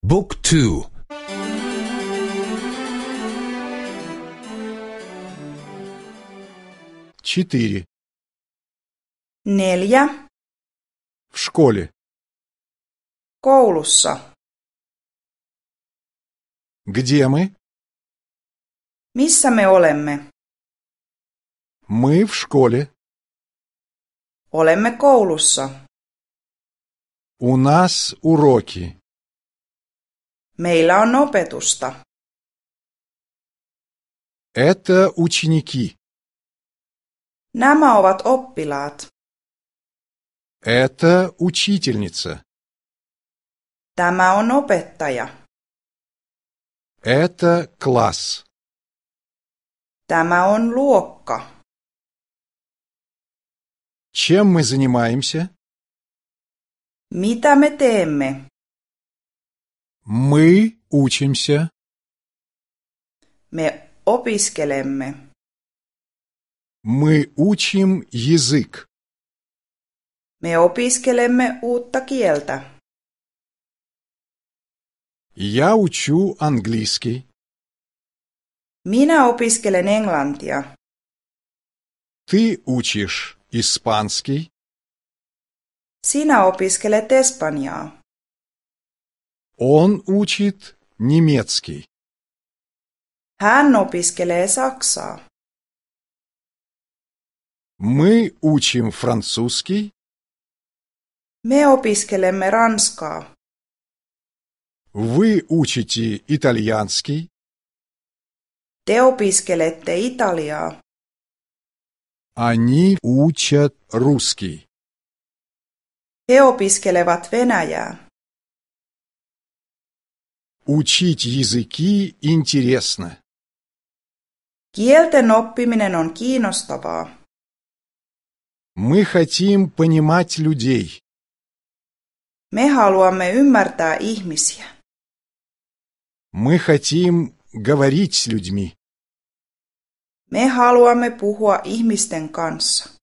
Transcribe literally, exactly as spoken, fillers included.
บุ๊กทู четыре. Neljä. В школе. Koulussa. Где мы? Missä me olemme? Мы в школе. Olemme koulussa. У нас уроки. Meillä on opetusta. Это ученики. Nämä ovat oppilaat. Это учительница. Tämä on opettaja. Это класс. Tämä on luokka. Чем мы занимаемся? Mitä me teemme? Мы учимся. Me opiskelemme. Мы учим язык. Me opiskelemme uutta kieltä. Я учу английский. Minä opiskelen englantia. Ты учишь испанский. Sinä opiskelet espanjaa. Он учит немецкий. Hän opiskelee saksaa. Мы учим французский. Me opiskelemme ranskaa. Вы учите итальянский. Te opiskelette italiaa. Они учат русский. He opiskelevat venäjää. Учить языки интересно. Kielten oppiminen on kiinnostavaa. Мы хотим понимать людей. Me haluamme ymmärtää ihmisiä. Мы хотим говорить с людьми. Me haluamme puhua ihmisten kanssa.